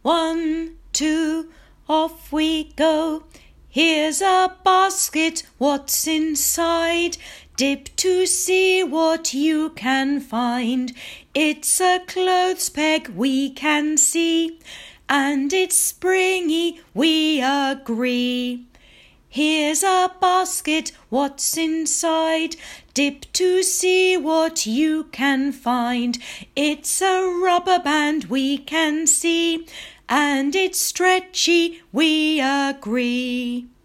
1, 2, off we go. Here's a basket, what's inside? Dip to see what you can find. It's a clothes peg, we can see, and it's springy, we agree. Here's a basket, what's inside? Dip to see what you can find. It's a rubber band, we can see, and it's stretchy, we agree.